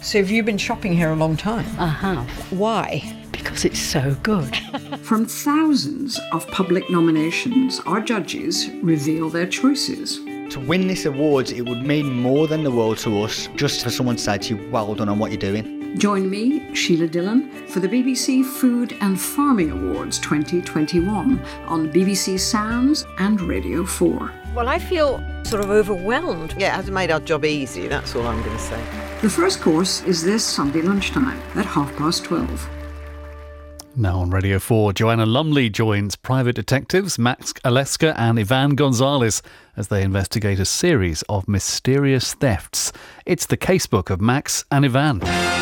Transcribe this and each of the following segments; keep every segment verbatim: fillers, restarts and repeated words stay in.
So have you been shopping here a long time? I have. Why? Because it's so good. From thousands of public nominations, our judges reveal their choices. To win this awards, it would mean more than the world to us, just for someone to say to you, well done on what you're doing. Join me, Sheila Dillon, for the B B C Food and Farming Awards twenty twenty-one on B B C Sounds and Radio four. Well, I feel sort of overwhelmed. Yeah, it hasn't made our job easy, that's all I'm going to say. The first course is this Sunday lunchtime at half past twelve. Now on Radio four, Joanna Lumley joins private detectives Max Aleska and Ivan Gonzalez as they investigate a series of mysterious thefts. It's the casebook of Max and Ivan.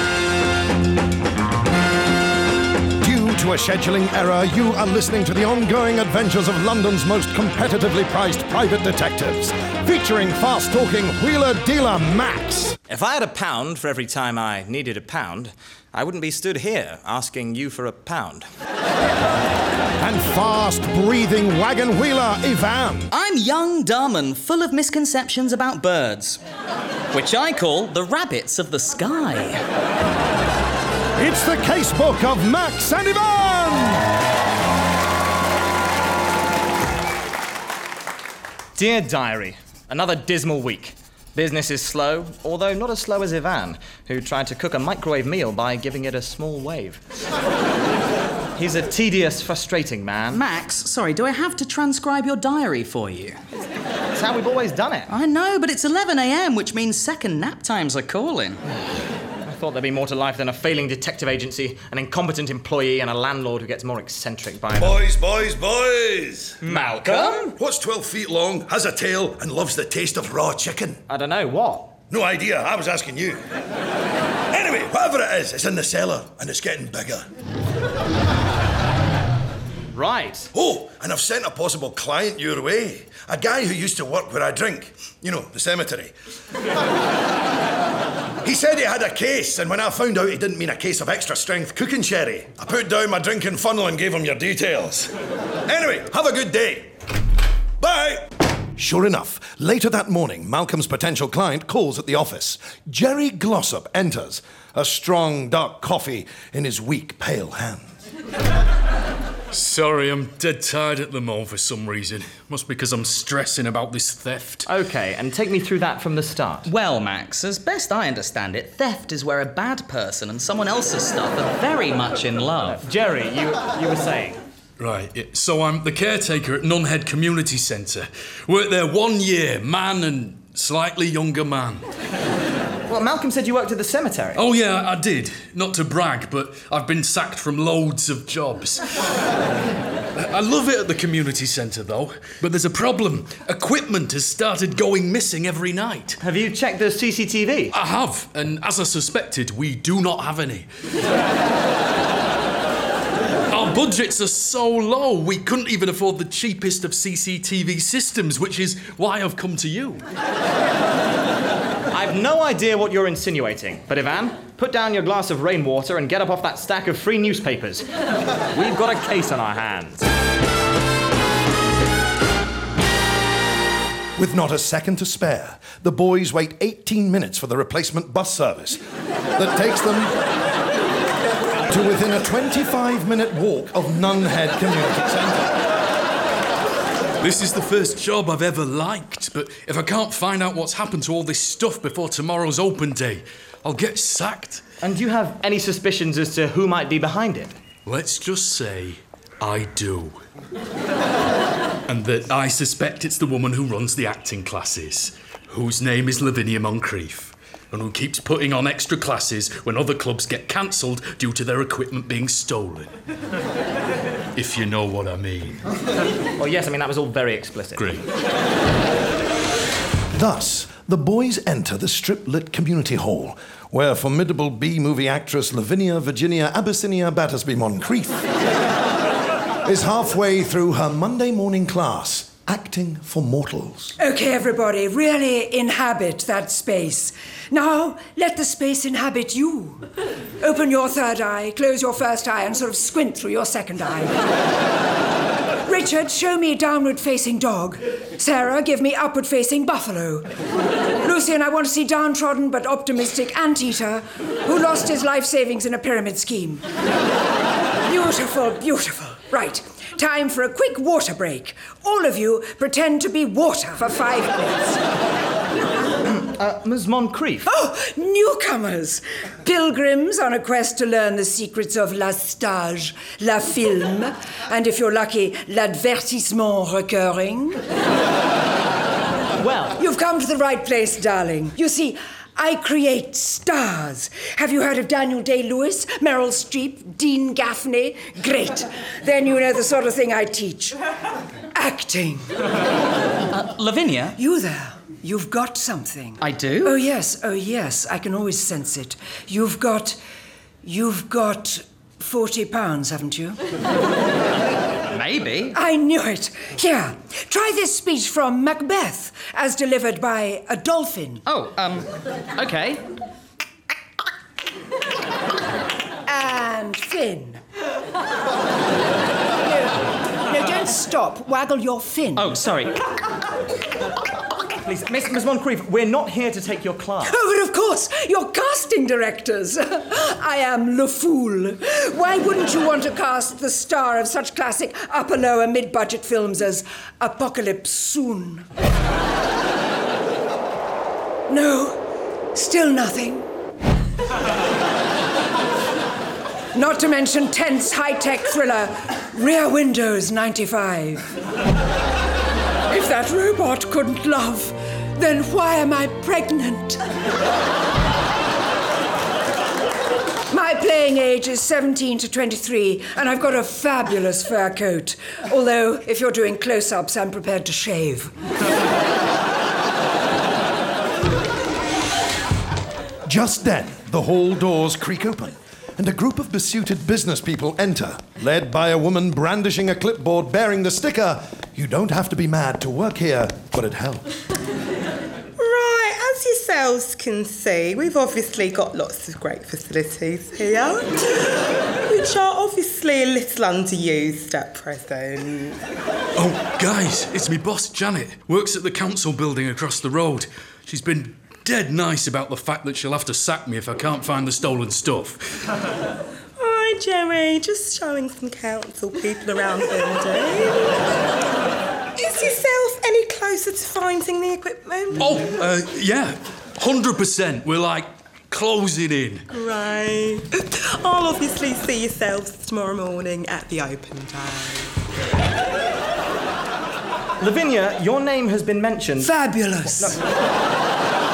Due to a scheduling error, you are listening to the ongoing adventures of London's most competitively priced private detectives, featuring fast-talking wheeler-dealer Max. If I had a pound for every time I needed a pound, I wouldn't be stood here asking you for a pound. And fast-breathing wagon wheeler Ivan. I'm young, dumb and full of misconceptions about birds, which I call the rabbits of the sky. It's the casebook of Max and Ivan! Dear Diary, another dismal week. Business is slow, although not as slow as Ivan, who tried to cook a microwave meal by giving it a small wave. He's a tedious, frustrating man. Max, sorry, do I have to transcribe your diary for you? That's how we've always done it. I know, but it's eleven a.m, which means second nap times are calling. I thought there'd be more to life than a failing detective agency, an incompetent employee, and a landlord who gets more eccentric by... Boys, boys, boys! Malcolm? What's twelve feet long, has a tail, and loves the taste of raw chicken? I don't know, what? No idea, I was asking you. Anyway, whatever it is, it's in the cellar, and it's getting bigger. Right. Oh, and I've sent a possible client your way. A guy who used to work where I drink. You know, the cemetery. He said he had a case, and when I found out he didn't mean a case of extra-strength cooking sherry, I put down my drinking funnel and gave him your details. Anyway, have a good day. Bye! Sure enough, later that morning, Malcolm's potential client calls at the office. Jerry Glossop enters, a strong, dark coffee in his weak, pale hand. Sorry, I'm dead tired at the moment for some reason. Must be because I'm stressing about this theft. OK, and take me through that from the start. Well, Max, as best I understand it, theft is where a bad person and someone else's stuff are very much in love. Uh, Jerry, you, you were saying... Right, yeah, so I'm the caretaker at Nunhead Community Centre. Worked there one year, man and slightly younger man. Well, Malcolm said you worked at the cemetery. Oh, yeah, I did. Not to brag, but I've been sacked from loads of jobs. I love it at the community centre, though, but there's a problem. Equipment has started going missing every night. Have you checked the C C T V? I have, and as I suspected, we do not have any. Our budgets are so low, we couldn't even afford the cheapest of C C T V systems, which is why I've come to you. I've no idea what you're insinuating, but Ivan, put down your glass of rainwater and get up off that stack of free newspapers. We've got a case on our hands. With not a second to spare, the boys wait eighteen minutes for the replacement bus service that takes them to within a twenty-five minute walk of Nunhead Community Centre. This is the first job I've ever liked, but if I can't find out what's happened to all this stuff before tomorrow's open day, I'll get sacked. And do you have any suspicions as to who might be behind it? Let's just say I do. And that I suspect it's the woman who runs the acting classes, whose name is Lavinia Moncrief, and who keeps putting on extra classes when other clubs get cancelled due to their equipment being stolen. If you know what I mean. Well, yes, I mean, that was all very explicit. Great. Thus, the boys enter the strip-lit community hall, where formidable B-movie actress Lavinia Virginia Abyssinia Battersby Moncrief is halfway through her Monday morning class, acting for mortals. OK, everybody, really inhabit that space. Now, let the space inhabit you. Open your third eye, close your first eye, and sort of squint through your second eye. Richard, show me downward-facing dog. Sarah, give me upward-facing buffalo. Lucy, and I want to see downtrodden but optimistic anteater who lost his life savings in a pyramid scheme. Beautiful, beautiful. Right, time for a quick water break. All of you pretend to be water for five minutes. uh, Miz Moncrief. Oh, newcomers. Pilgrims on a quest to learn the secrets of la stage, la film, and if you're lucky, l'advertissement recurring. Well... You've come to the right place, darling. You see, I create stars. Have you heard of Daniel Day-Lewis, Meryl Streep, Dean Gaffney? Great. Then you know the sort of thing I teach. Acting. Uh, Lavinia? You there. You've got something. I do? Oh, yes. Oh, yes. I can always sense it. You've got... You've got forty pounds, haven't you? Maybe. I knew it. Here, try this speech from Macbeth, as delivered by a dolphin. Oh, um, okay. And fin. No, no, don't stop. Waggle your fin. Oh, sorry. Please, Miss, Miss Moncrief, we're not here to take your class. Oh, but of course, you're casting directors. I am Le Fool. Why wouldn't you want to cast the star of such classic upper-lower mid-budget films as Apocalypse Soon? No, still nothing. Not to mention tense high-tech thriller Rear Windows ninety-five. If that robot couldn't love, then why am I pregnant? My playing age is seventeen to twenty-three, and I've got a fabulous fur coat. Although, if you're doing close-ups, I'm prepared to shave. Just then, the hall doors creak open, and a group of besuited business people enter, led by a woman brandishing a clipboard bearing the sticker, "You don't have to be mad to work here, but it helps." Right, as yourselves can see, we've obviously got lots of great facilities here, which are obviously a little underused at present. Oh, guys, it's me boss, Janet. Works at the council building across the road. She's been dead nice about the fact that she'll have to sack me if I can't find the stolen stuff. Hi, Jerry. Just showing some council people around the building. Is yourself any closer to finding the equipment? Oh, uh, yeah. one hundred percent. We're, like, closing in. Right. I'll obviously see yourselves tomorrow morning at the open day. Lavinia, your name has been mentioned... Fabulous. No.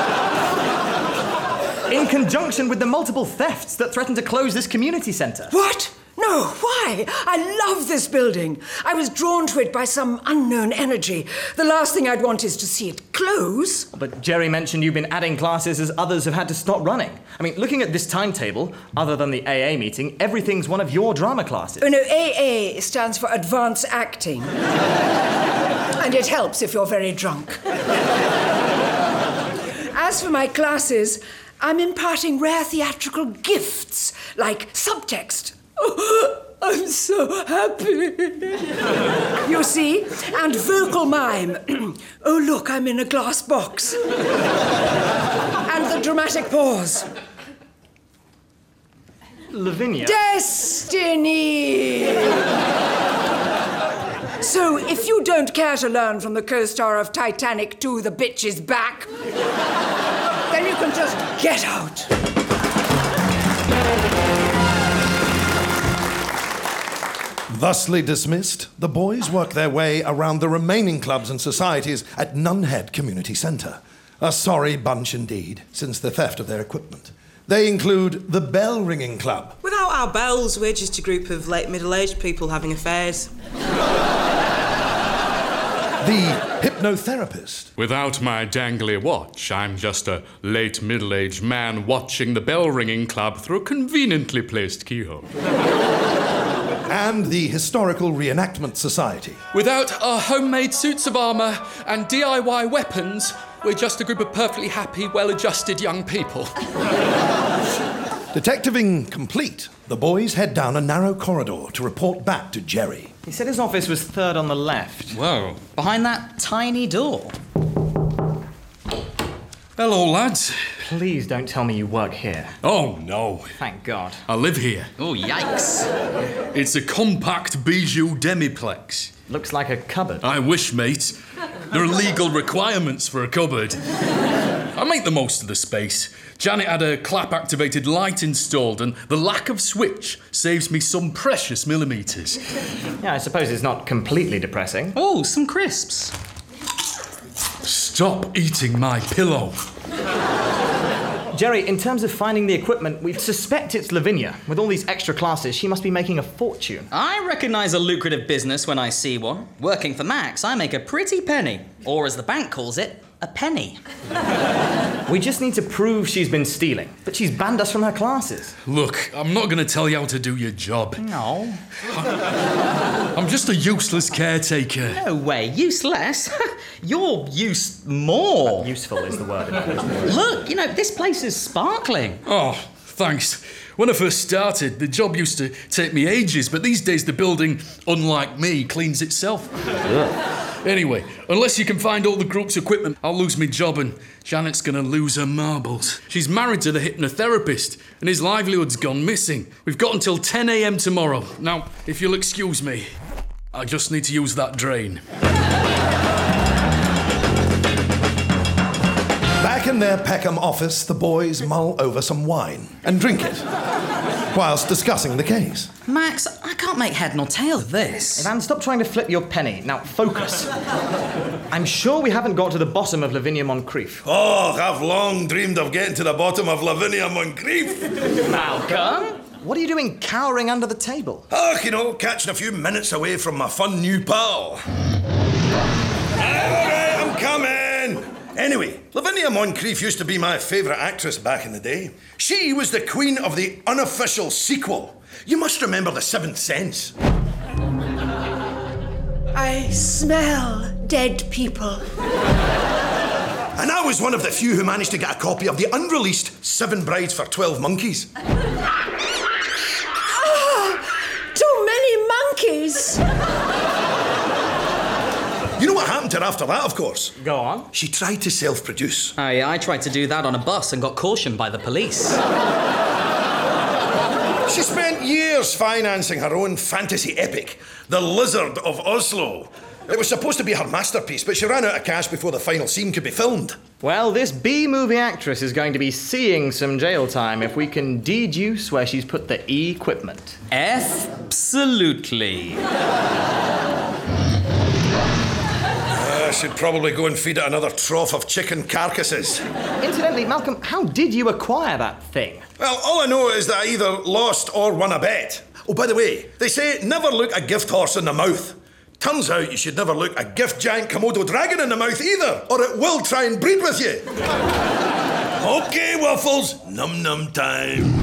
In conjunction with the multiple thefts that threaten to close this community centre. What? No, why? I love this building. I was drawn to it by some unknown energy. The last thing I'd want is to see it close. But Jerry mentioned you've been adding classes as others have had to stop running. I mean, looking at this timetable, other than the A A meeting, everything's one of your drama classes. Oh, no, A A stands for Advanced Acting. And it helps if you're very drunk. As for my classes, I'm imparting rare theatrical gifts, like subtext. Oh, I'm so happy. You see? And vocal mime. Oh, look, I'm in a glass box. And the dramatic pause. Lavinia. Destiny! So, if you don't care to learn from the co-star of Titanic two, The Bitch Is Back, then you can just get out. Thusly dismissed, the boys work their way around the remaining clubs and societies at Nunhead Community Centre. A sorry bunch indeed, since the theft of their equipment. They include the Bell Ringing Club. Without our bells, we're just a group of late middle-aged people having affairs. The Hypnotherapist. Without my dangly watch, I'm just a late middle-aged man watching the Bell Ringing Club through a conveniently placed keyhole. And the Historical Reenactment Society. Without our homemade suits of armour and D I Y weapons, we're just a group of perfectly happy, well-adjusted young people. Detectiving complete, the boys head down a narrow corridor to report back to Jerry. He said his office was third on the left. Whoa. Behind that tiny door. Hello, lads. Please don't tell me you work here. Oh, no. Thank God. I live here. Oh, yikes. It's a compact bijou demiplex. Looks like a cupboard. I wish, mate. There are legal requirements for a cupboard. I make the most of the space. Janet had a clap-activated light installed, and the lack of switch saves me some precious millimetres. Yeah, I suppose it's not completely depressing. Oh, some crisps. Stop eating my pillow. Jerry, in terms of finding the equipment, we suspect it's Lavinia. With all these extra classes, she must be making a fortune. I recognise a lucrative business when I see one. Working for Max, I make a pretty penny. Or as the bank calls it, a penny. We just need to prove she's been stealing, but she's banned us from her classes. Look, I'm not going to tell you how to do your job. No. I'm just a useless caretaker. No way, useless? You're use more. Useful is the word. Look, you know, this place is sparkling. Oh, thanks. When I first started, the job used to take me ages, but these days the building, unlike me, cleans itself. Anyway, unless you can find all the group's equipment, I'll lose my job and Janet's gonna lose her marbles. She's married to the hypnotherapist and his livelihood's gone missing. We've got until ten a.m. tomorrow. Now, if you'll excuse me, I just need to use that drain. Back in their Peckham office, the boys mull over some wine and drink it, whilst discussing the case. Max, I can't make head nor tail of this. Evan, stop trying to flip your penny. Now, focus. I'm sure we haven't got to the bottom of Lavinia Moncrief. Oh, I've long dreamed of getting to the bottom of Lavinia Moncrief. Malcolm? What are you doing cowering under the table? Oh, you know, catching a few minutes away from my fun new pal. All right, I'm coming. Anyway, Lavinia Moncrief used to be my favourite actress back in the day. She was the queen of the unofficial sequel. You must remember The Seventh Sense. I smell dead people. And I was one of the few who managed to get a copy of the unreleased Seven Brides for Twelve Monkeys. Oh, too many monkeys. You know what happened to her after that, of course? Go on. She tried to self-produce. Oh, yeah, I tried to do that on a bus and got cautioned by the police. She spent years financing her own fantasy epic, The Lizard of Oslo. It was supposed to be her masterpiece, but she ran out of cash before the final scene could be filmed. Well, this B-movie actress is going to be seeing some jail time if we can deduce where she's put the equipment. Absolutely. I should probably go and feed it another trough of chicken carcasses. Incidentally, Malcolm, how did you acquire that thing? Well, all I know is that I either lost or won a bet. Oh, by the way, they say never look a gift horse in the mouth. Turns out you should never look a gift giant Komodo dragon in the mouth either, or it will try and breed with you. Okay, Waffles, num-num time.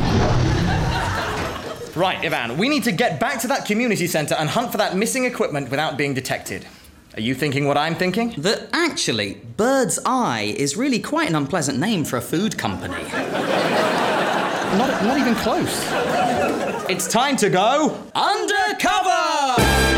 Right, Ivan, we need to get back to that community centre and hunt for that missing equipment without being detected. Are you thinking what I'm thinking? That actually, Bird's Eye is really quite an unpleasant name for a food company. Not, not even close. It's time to go undercover!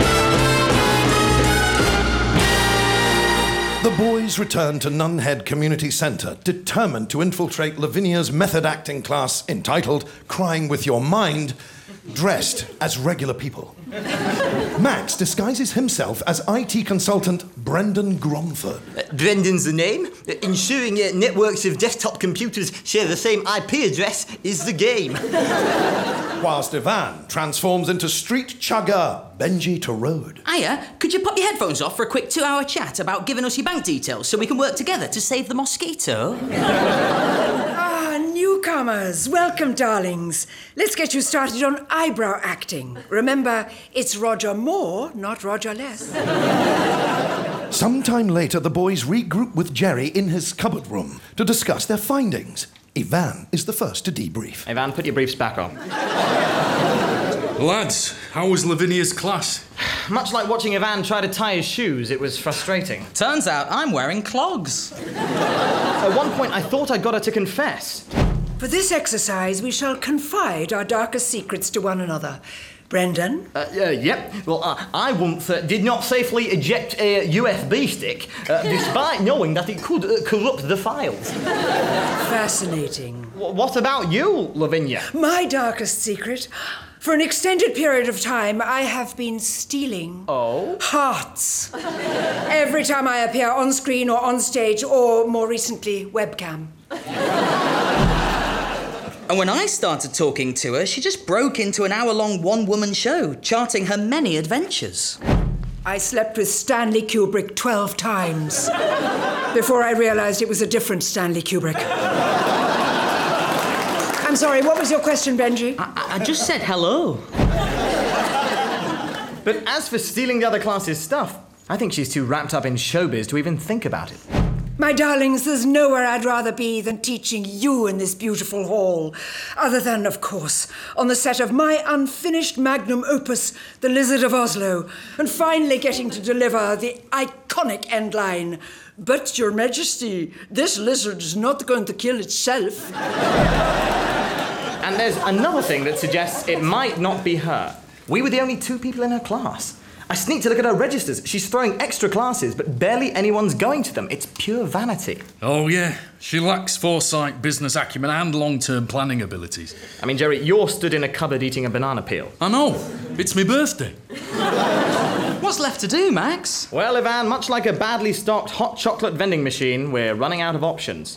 The boys return to Nunhead Community Centre, determined to infiltrate Lavinia's method acting class entitled Crying With Your Mind, dressed as regular people. Max disguises himself as I T consultant Brendan Gromford. Uh, Brendan's the name. Uh, ensuring uh, networks of desktop computers share the same I P address is the game. Whilst Ivan transforms into street chugger Benji Torode. Hiya, could you pop your headphones off for a quick two-hour chat about giving us your bank details so we can work together to save the mosquito? Ah, newcomers. Welcome, darlings. Let's get you started on eyebrow acting. Remember, it's Roger Moore, not Roger Less. Sometime later, the boys regroup with Jerry in his cupboard room to discuss their findings. Ivan is the first to debrief. Ivan, put your briefs back on. Lads, how was Lavinia's class? Much like watching Ivan try to tie his shoes, it was frustrating. Turns out I'm wearing clogs. At one point, I thought I got her to confess. For this exercise, we shall confide our darkest secrets to one another. Brendan? Uh, uh, yep. Well, uh, I once uh, did not safely eject a U S B stick, uh, despite knowing that it could uh, corrupt the files. Fascinating. W- what about you, Lavinia? My darkest secret. For an extended period of time, I have been stealing oh? hearts. Every time I appear on screen or on stage, or more recently, webcam. And when I started talking to her, she just broke into an hour-long one-woman show, charting her many adventures. I slept with Stanley Kubrick twelve times before I realised it was a different Stanley Kubrick. I'm sorry, what was your question, Benji? I, I just said hello. But as for stealing the other class's stuff, I think she's too wrapped up in showbiz to even think about it. My darlings, there's nowhere I'd rather be than teaching you in this beautiful hall. Other than, of course, on the set of my unfinished magnum opus, The Lizard of Oslo, and finally getting to deliver the iconic end line, "But, Your Majesty, this lizard is not going to kill itself." And there's another thing that suggests it might not be her. We were the only two people in her class. I sneaked to look at her registers. She's throwing extra classes, but barely anyone's going to them. It's pure vanity. Oh, yeah. She lacks foresight, business acumen, and long-term planning abilities. I mean, Jerry, you're stood in a cupboard eating a banana peel. I know. It's my birthday. What's left to do, Max? Well, Ivan, much like a badly stocked hot chocolate vending machine, we're running out of options.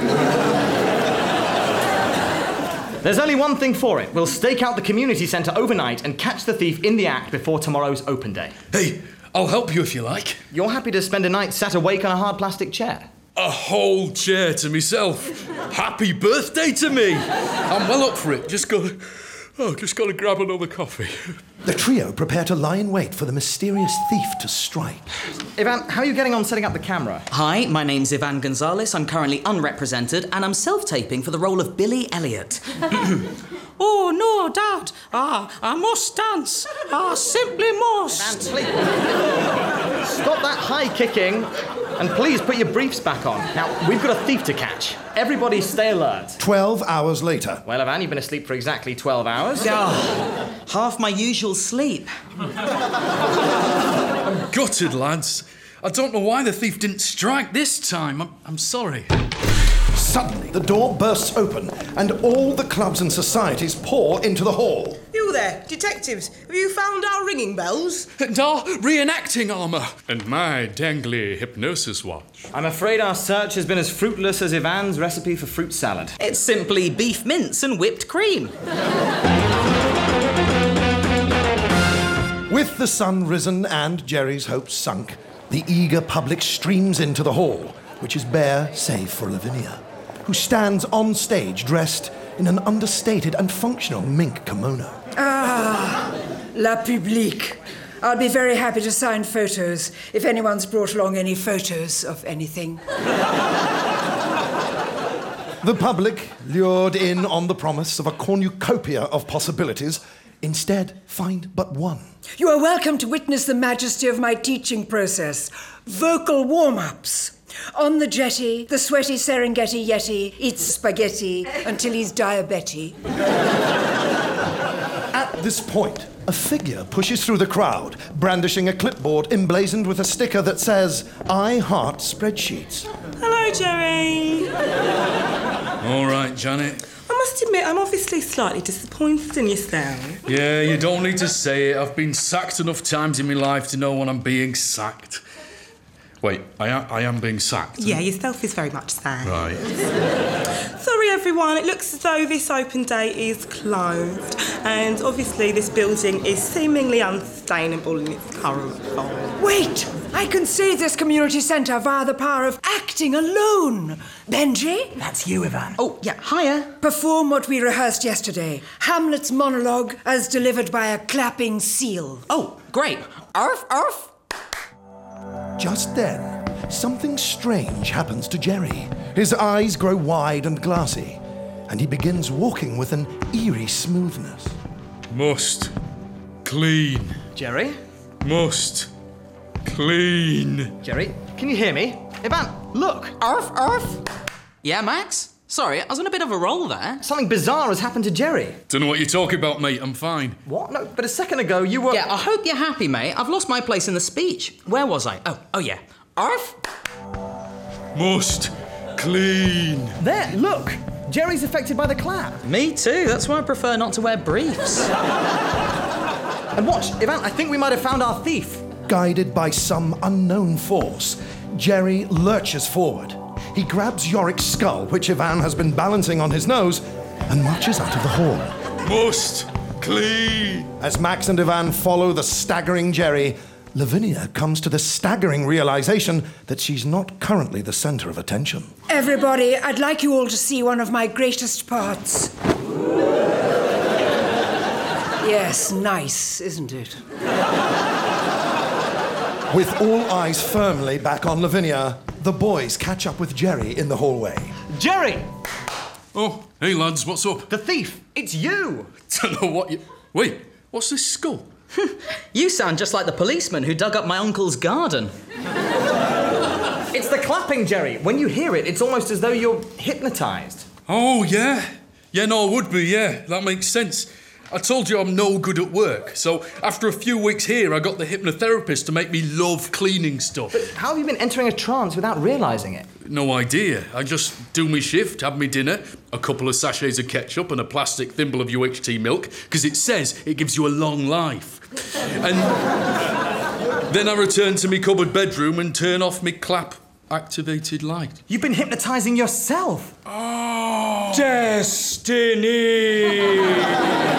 There's only one thing for it. We'll stake out the community centre overnight and catch the thief in the act before tomorrow's open day. Hey, I'll help you if you like. You're happy to spend a night sat awake on a hard plastic chair? A whole chair to myself. Happy birthday to me. I'm well up for it. Just gotta... Oh, just gotta grab another coffee. The trio prepare to lie in wait for the mysterious thief to strike. Ivan, how are you getting on setting up the camera? Hi, my name's Ivan Gonzalez. I'm currently unrepresented, and I'm self-taping for the role of Billy Elliot. Oh, no, Dad. Ah, I must dance. I simply must. Ivan, please. Stop that high kicking, and please put your briefs back on. Now, we've got a thief to catch. Everybody stay alert. Twelve hours later. Well, Ivan, you've been asleep for exactly twelve hours. Oh, half my usual sleep. I'm gutted, lads. I don't know why the thief didn't strike this time. I'm, I'm sorry. Suddenly, the door bursts open, and all the clubs and societies pour into the hall. You there, detectives, have you found our ringing bells? And our reenacting armour. And my dangly hypnosis watch. I'm afraid our search has been as fruitless as Ivan's recipe for fruit salad. It's simply beef mince and whipped cream. With the sun risen and Jerry's hopes sunk, the eager public streams into the hall, which is bare save for Lavinia, who stands on stage dressed in an understated and functional mink kimono. Ah, la publique. I'll be very happy to sign photos if anyone's brought along any photos of anything. The public, lured in on the promise of a cornucopia of possibilities, instead find but one. You are welcome to witness the majesty of my teaching process. Vocal warm-ups. On the jetty, the sweaty Serengeti Yeti eats spaghetti until he's diabetic. At this point, a figure pushes through the crowd, brandishing a clipboard emblazoned with a sticker that says, "I heart spreadsheets." Hello, Jerry. All right, Janet. I must admit, I'm obviously slightly disappointed in yourself. Yeah, you don't need to say it. I've been sacked enough times in my life to know when I'm being sacked. Wait, I am, I am being sacked? Yeah, yourself is very much so. Right. Sorry, everyone. It looks as though this open day is closed. And obviously this building is seemingly unsustainable in its current form. Wait! I can save this community centre via the power of acting alone. Benji? That's you, Ivan. Oh, yeah, hiya. Perform what we rehearsed yesterday. Hamlet's monologue as delivered by a clapping seal. Oh, great. Arf, arf. Just then, something strange happens to Jerry. His eyes grow wide and glassy, and he begins walking with an eerie smoothness. Must clean. Jerry? Must clean. Jerry, can you hear me? Ivan, look. Arf, arf. Yeah, Max? Sorry, I was on a bit of a roll there. Something bizarre has happened to Jerry. Don't know what you're talking about, mate. I'm fine. What? No, but a second ago you were... Yeah, I hope you're happy, mate. I've lost my place in the speech. Where was I? Oh, oh yeah. Arf! Must clean. There, look. Jerry's affected by the clap. Me too. That's why I prefer not to wear briefs. And watch, Ivan, I think we might have found our thief. Guided by some unknown force, Jerry lurches forward. He grabs Yorick's skull, which Ivan has been balancing on his nose, and marches out of the hall. Must clean. As Max and Ivan follow the staggering Jerry, Lavinia comes to the staggering realization that she's not currently the center of attention. Everybody, I'd like you all to see one of my greatest parts. Yes, nice, isn't it? With all eyes firmly back on Lavinia, the boys catch up with Jerry in the hallway. Jerry! Oh, hey lads, what's up? The thief! It's you! Don't know what you... Wait, what's this skull? You sound just like the policeman who dug up my uncle's garden. It's the clapping, Jerry. When you hear it, it's almost as though you're hypnotised. Oh, yeah. Yeah, no, I would be, yeah. That makes sense. I told you I'm no good at work, so after a few weeks here, I got the hypnotherapist to make me love cleaning stuff. But how have you been entering a trance without realising it? No idea. I just do me shift, have me dinner, a couple of sachets of ketchup and a plastic thimble of U H T milk, because it says it gives you a long life. And then I return to me cupboard bedroom and turn off me clap-activated light. You've been hypnotising yourself. Oh. Destiny!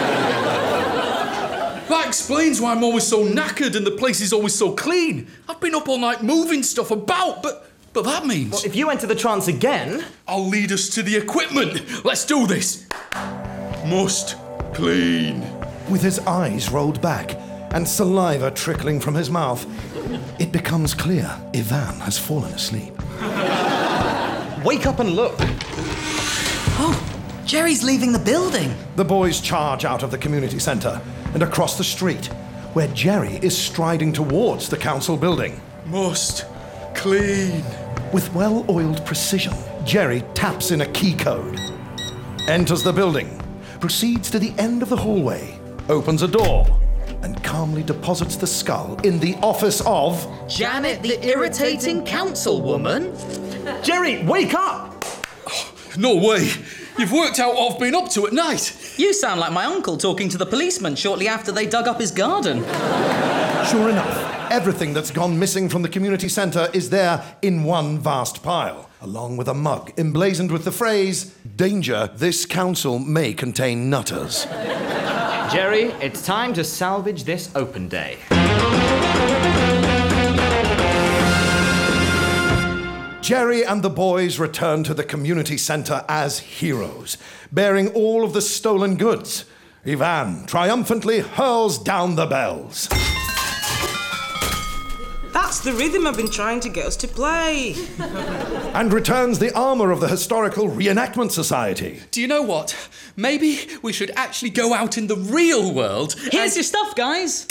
That explains why I'm always so knackered and the place is always so clean. I've been up all night moving stuff about, but but that means... Well, if you enter the trance again... I'll lead us to the equipment. Let's do this. Must clean. With his eyes rolled back and saliva trickling from his mouth, it becomes clear Ivan has fallen asleep. Wake up and look. Oh, Jerry's leaving the building. The boys charge out of the community centre and across the street, where Jerry is striding towards the council building. Must clean. With well-oiled precision, Jerry taps in a key code, enters the building, proceeds to the end of the hallway, opens a door, and calmly deposits the skull in the office of... Janet, the irritating councilwoman? Jerry, wake up! Oh, no way. You've worked out what I've been up to at night. You sound like my uncle talking to the policeman shortly after they dug up his garden. Sure enough, everything that's gone missing from the community centre is there in one vast pile, along with a mug emblazoned with the phrase, "Danger, this council may contain nutters." Jerry, it's time to salvage this open day. Jerry and the boys return to the community centre as heroes, bearing all of the stolen goods. Ivan triumphantly hurls down the bells. That's the rhythm I've been trying to get us to play. And returns the armour of the Historical Reenactment Society. Do you know what? Maybe we should actually go out in the real world. Here's and... your stuff, guys.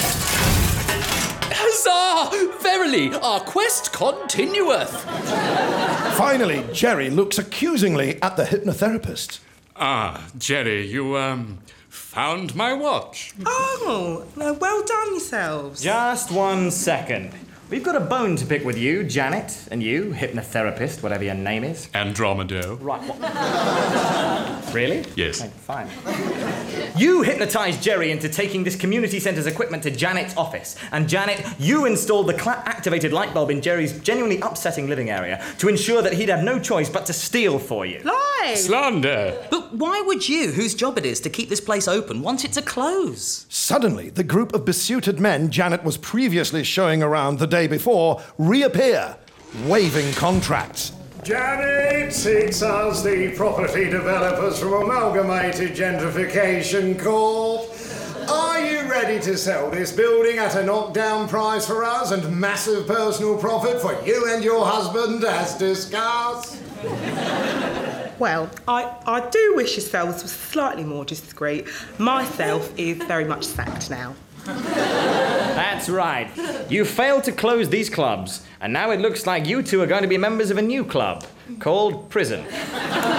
Huzzah! Verily, our quest continueth. Finally, Jerry looks accusingly at the hypnotherapist. Ah, Jerry, you, um, found my watch. Oh, no, well done yourselves. Just one second. We've got a bone to pick with you, Janet, and you, hypnotherapist, whatever your name is. Andromeda. Right, what? Really? Yes. Okay, fine. You hypnotised Jerry into taking this community centre's equipment to Janet's office. And Janet, you installed the clap-activated light bulb in Jerry's genuinely upsetting living area to ensure that he'd have no choice but to steal for you. Lie! Slander! But why would you, whose job it is to keep this place open, want it to close? Suddenly, the group of besuited men Janet was previously showing around the day before reappear, waving contracts. Janet, it's us, the property developers from Amalgamated Gentrification Corp. Are you ready to sell this building at a knockdown price for us and massive personal profit for you and your husband, as discussed? Well, I, I do wish yourselves were slightly more discreet. Myself is very much sacked now. That's right. You failed to close these clubs, and now it looks like you two are going to be members of a new club called Prison. Thank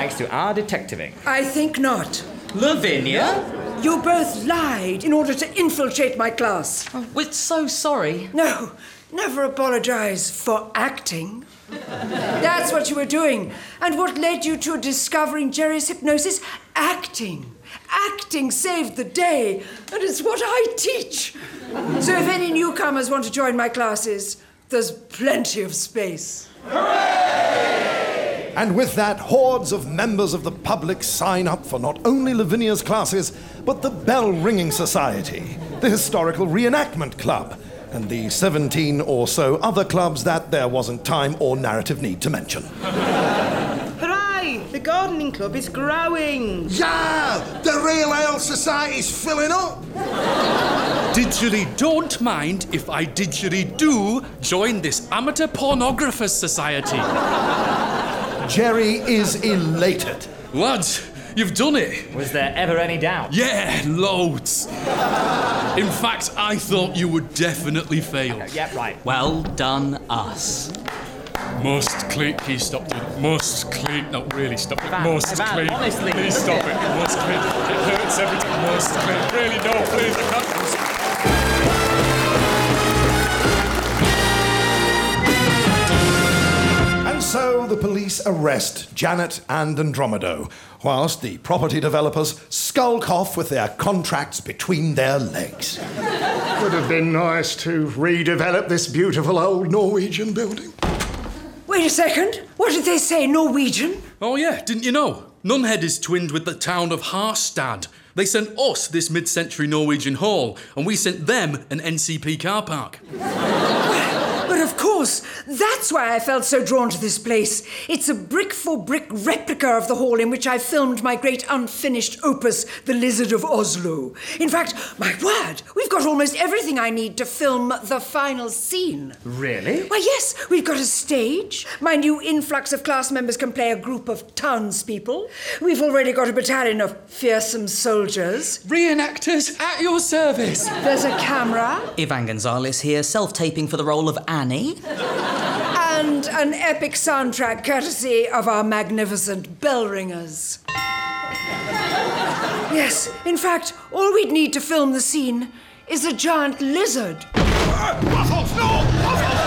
thanks to our detectiving. I think not. Lavinia? You both lied in order to infiltrate my class. Oh, we're so sorry. No, never apologize for acting. That's what you were doing. And what led you to discovering Jerry's hypnosis? Acting. Acting saved the day. And it's what I teach. So if any newcomers want to join my classes, there's plenty of space. Hooray! And with that, hordes of members of the public sign up for not only Lavinia's classes, but the Bell Ringing Society, the Historical Reenactment Club, and the seventeen or so other clubs that there wasn't time or narrative need to mention. Hooray! The gardening club is growing. Yeah! The Real Ale Society's filling up. Digitally don't mind if I digitally do join this amateur pornographers society. Jerry is elated. Lads, you've done it. Was there ever any doubt? Yeah, loads. In fact, I thought you would definitely fail. Okay, yeah, right. Well done, us. Must clean. Please stop doing it. Must clean. No, really, stop it. Ivan, Must Ivan, clean. honestly, Please stop it. Must clean. It hurts every time. Must clean. Really, no, please. I can't. And so the police arrest Janet and Andromedo, whilst the property developers skulk off with their contracts between their legs. Would have been nice to redevelop this beautiful old Norwegian building. Wait a second. What did they say, Norwegian? Oh, yeah, didn't you know? Nunhead is twinned with the town of Harstad. They sent us this mid-century Norwegian hall, and we sent them an N C P car park. But of course, that's why I felt so drawn to this place. It's a brick-for-brick replica of the hall in which I filmed my great unfinished opus, The Lizard of Oslo. In fact, my word, we've got almost everything I need to film the final scene. Really? Why, yes, we've got a stage. My new influx of class members can play a group of townspeople. We've already got a battalion of fearsome soldiers. Reenactors at your service. There's a camera. Ivan Gonzalez here, self-taping for the role of Annie. And an epic soundtrack courtesy of our magnificent bell ringers. Yes, in fact, all we'd need to film the scene is a giant lizard. Waffles, no! Waffles,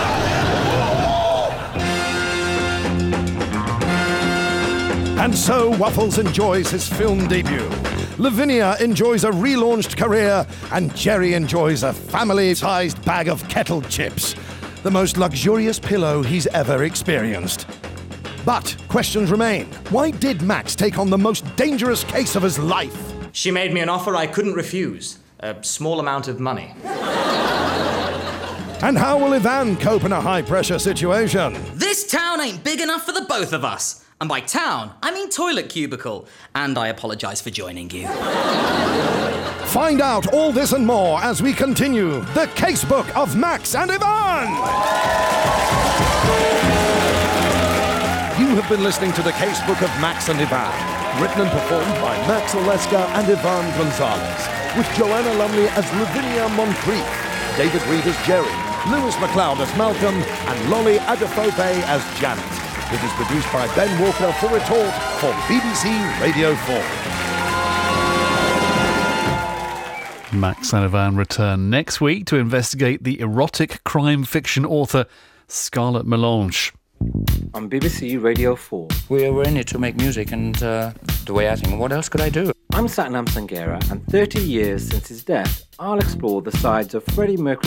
And so Waffles enjoys his film debut. Lavinia enjoys a relaunched career, and Jerry enjoys a family-sized bag of kettle chips. The most luxurious pillow he's ever experienced. But questions remain. Why did Max take on the most dangerous case of his life? She made me an offer I couldn't refuse. A small amount of money. And how will Ivan cope in a high-pressure situation? This town ain't big enough for the both of us. And by town, I mean toilet cubicle. And I apologise for joining you. Find out all this and more as we continue the Casebook of Max and Ivan! You have been listening to the Casebook of Max and Ivan, written and performed by Max Oleska and Ivan Gonzalez, with Joanna Lumley as Lavinia Moncrief, David Reed as Jerry, Lewis MacLeod as Malcolm, and Lolly Adefope as Janet. It is produced by Ben Walker for Retort for B B C Radio four. Max and Ivan return next week to investigate the erotic crime fiction author Scarlett Melange. On B B C Radio four. We were in it to make music and uh, the way I think, what else could I do? I'm Satnam Sanghera, and thirty years since his death, I'll explore the sides of Freddie Mercury.